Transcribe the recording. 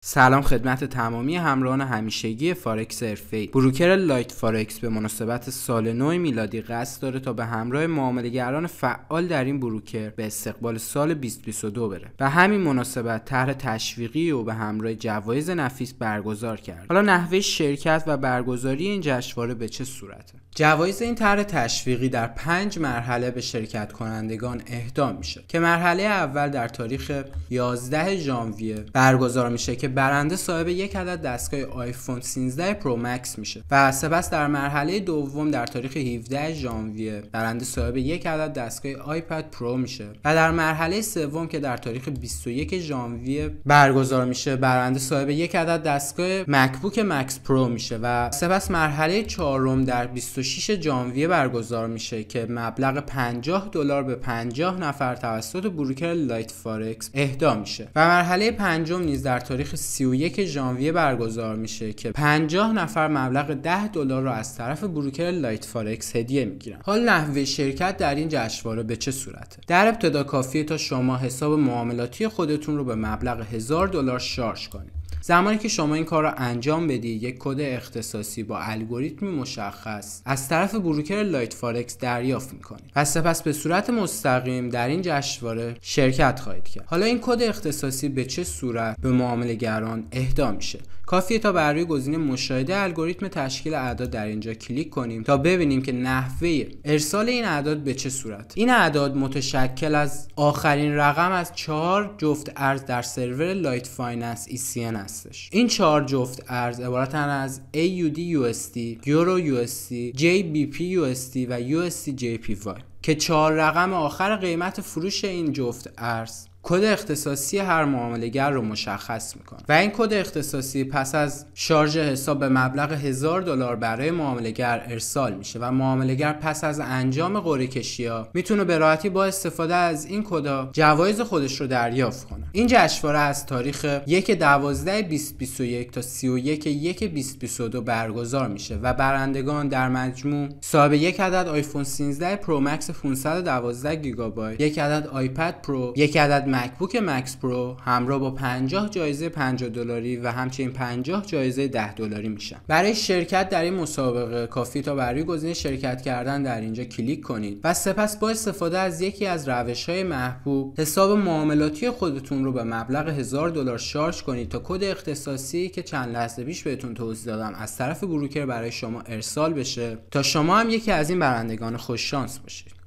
سلام خدمت تمامی همراهان همیشگی فارکس حرفه‌ای. بروکر لایت فارکس به مناسبت سال نو میلادی قصد داره تا به همراه معامله‌گران فعال در این بروکر به استقبال سال 2022 بره. و همین مناسبت طرح تشویقی و به همراه جوایز نفیس برگزار کرد. حالا نحوه شرکت و برگزاری این جشنواره به چه صورته؟ جوایز این طرح تشویقی در 5 مرحله به شرکت کنندگان اهدا میشه که مرحله اول در تاریخ 11 ژانویه برگزار میشه که برنده صاحب یک عدد دستگاه آیفون 13 پرو مکس میشه و سپس در مرحله دوم در تاریخ 17 ژانویه برنده صاحب یک عدد دستگاه آیپد پرو میشه و در مرحله سوم که در تاریخ 21 ژانویه برگزار میشه برنده صاحب یک عدد دستگاه مکبوک مکس پرو میشه و سپس مرحله چهارم در 26 ژانویه برگزار میشه که مبلغ $50 به 50 نفر توسط بروکر لایت فارکس اهدا میشه و مرحله پنجم نیز در تاریخ 31 ژانویه برگزار میشه که 50 نفر مبلغ $10 رو از طرف بروکر لایت فارکس هدیه میگیرن. حال نحوه شرکت در این جشنواره به چه صورته؟ در ابتدا کافیه تا شما حساب معاملاتی خودتون رو به مبلغ $1000 شارژ کنید. زمانی که شما این کار رو انجام بدید یک کد اختصاصی با الگوریتمی مشخص از طرف بروکر لایت فارکس دریافت میکنید و سپس به صورت مستقیم در این جشنواره شرکت خواهید کرد. حالا این کد اختصاصی به چه صورت به معامله‌گران اهدا میشه؟ کافیه تا بر روی گزینه مشاهده الگوریتم تشکیل اعداد در اینجا کلیک کنیم تا ببینیم که نحوه ارسال این اعداد به چه صورت. این اعداد متشکل از آخرین رقم از 4 جفت ارز در سرور لایت فایننس ECN هستش. این 4 جفت ارز عبارتند از AUD USD، یورو USD، JBP USD و USD JPY که 4 رقم آخر قیمت فروش این جفت ارز کد اختصاصی هر معامله‌گر رو مشخص میکنه و این کد اختصاصی پس از شارژ حساب به مبلغ $1000 برای معامله‌گر ارسال میشه و معامله‌گر پس از انجام قرعه کشی‌ها میتونه به راحتی با استفاده از این کدا جوایز خودش رو دریافت کنه. این جشنواره از تاریخ 1/12/2021 تا 31/1/2022 برگزار میشه و برندگان در مجموع صاحب یک عدد آیفون 13 پرو مکس 512 گیگابایت، یک عدد آیپد پرو، یک عدد مکبوک مکس پرو همراه با 50 جایزه $50 و همچنین 50 جایزه $10 میشن. برای شرکت در این مسابقه کافی تا بر روی گزینه شرکت کردن در اینجا کلیک کنید و سپس با استفاده از یکی از روش‌های محبوب حساب معاملاتی خودتون رو به مبلغ $1000 شارژ کنید تا کد اختصاصی که چند لحظه پیش بهتون توضیح دادم از طرف بروکر برای شما ارسال بشه تا شما هم یکی از این برندگان خوش شانس باشید.